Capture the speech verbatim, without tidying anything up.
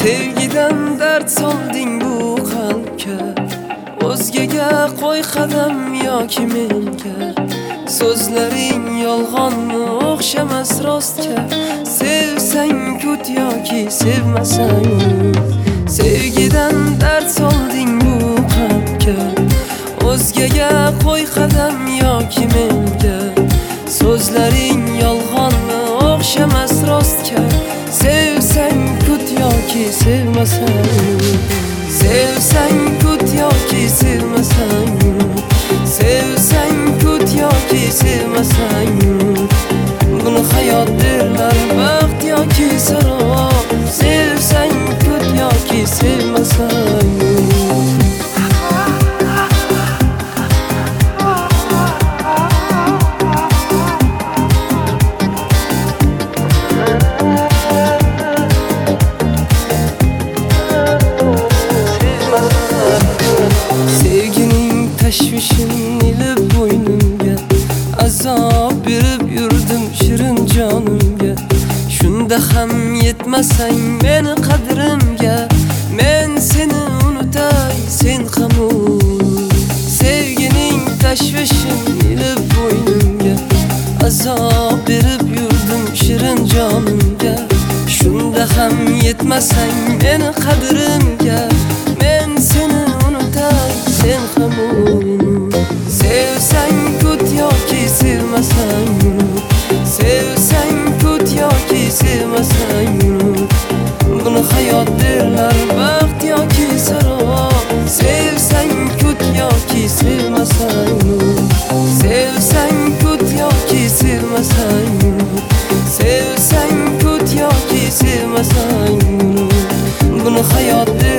Sevgiden dard solding bu qalbga, o'zgaga qo'y qadam yoki menga. So'zlaring yolg'onmi o'xshamas rostga, sevsang kut yoki sevmasang. Sevgidan dard solding bu qalbga, o'zgaga qo'y qadam yoki menga. So'zlaring yolg'onmi o'xshamas rostga, sevsang kut yoki sevmasang. Sevsang kut yoki sevmasang. Sevsang kut yoki sevmasang. Buni hayot derlar, baxt yoki sarob. Sevsang kut yoki sevmasang. Tashvishini ilib bo'ynimga, azob berib yurdim shirin jonimga. Shunda ham yetmasang meni qadrimga, men seni unutay, sen ham unut. Sevgining tashvishini ilib bo'ynimga, azob berib yurdim shirin jonimga. Shunda ham yetmasang meni qadrimga, men seni unutay, sen ham unut. Sevsang kut yoki sevmasang. Sevsang kut yoki sevmasang. Buni hayot derlar, baxt yoki sarob. Sevsang kut yoki sevmasang. Sevsang kut yoki sevmasang. Sevsang kut yoki sevmasang. Buni hayot derlar.